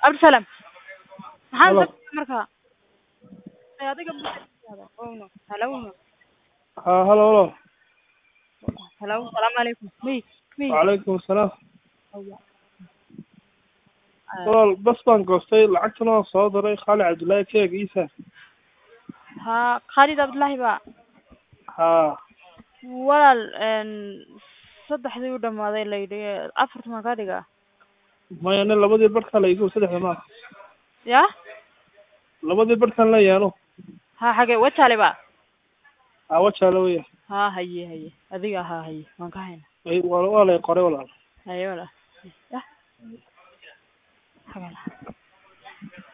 Abdisalam. Maxaan Hello. dadka markaa? Adiga hello. Hello, hello. Hello. Salaam alaykum. Mi. وعليكم السلام. والله بس بان قصتي لعقتنا صادري خالي عبد الله كيك عيسى. Ha Khalid Abdullahi ba. ها Walaal saddexdii u dhamaaday la yidhi afarta ma ka dhiga. ما يعني لبدي بركان لا يقول سدح ما Ya? لبدي بركان لا يانو Ha xagee wajale ba. عوضها لوية Ha haye adiga ha haye waan ka hayna. أي ولا يقرأ ولا Haye wala. Ya. Xagee.